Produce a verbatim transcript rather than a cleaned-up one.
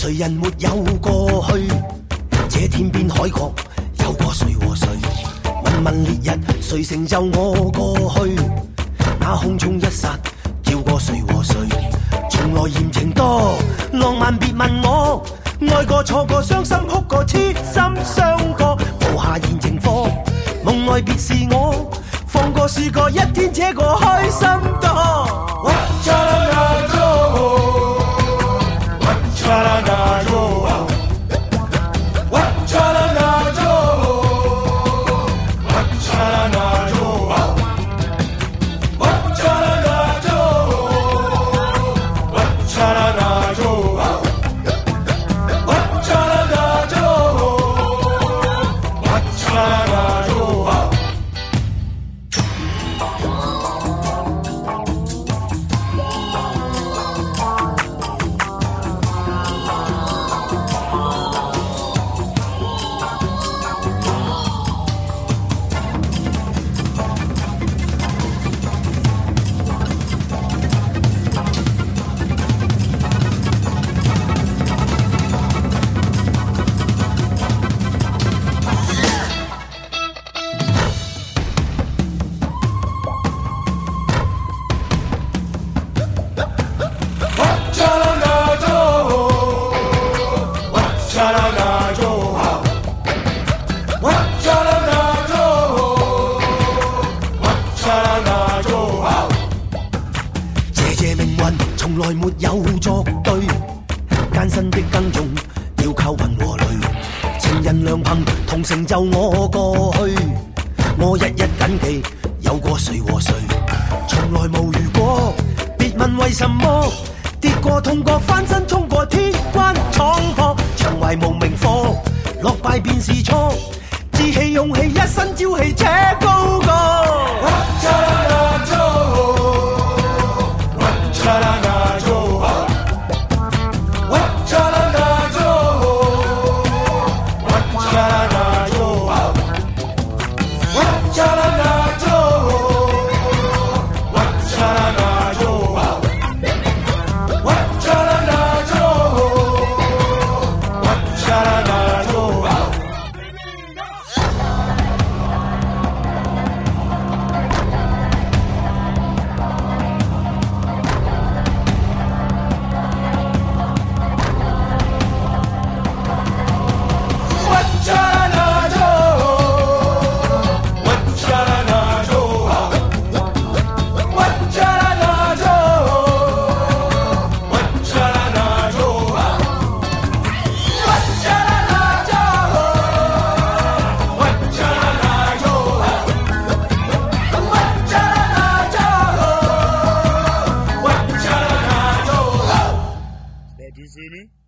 谁人没有过去？这天边海角有过谁和谁？问问烈日，谁成就我过去？那空中一刹，叫过谁和谁？从来嫌情多，浪漫别问我。爱过错过，伤心哭过，痴心伤过，无下现情课。梦外别是我，放过试过，一天这个开心多。从来没有作对，艰辛的耕种要靠运和雷，情人良朋同成就我过去。我日日谨记有过谁和谁，从来无遇过，别问为什么。跌过痛过翻身冲过天关闯破，长怀无名火，落败便是错，志气勇气一身朝气且高过。 Di sini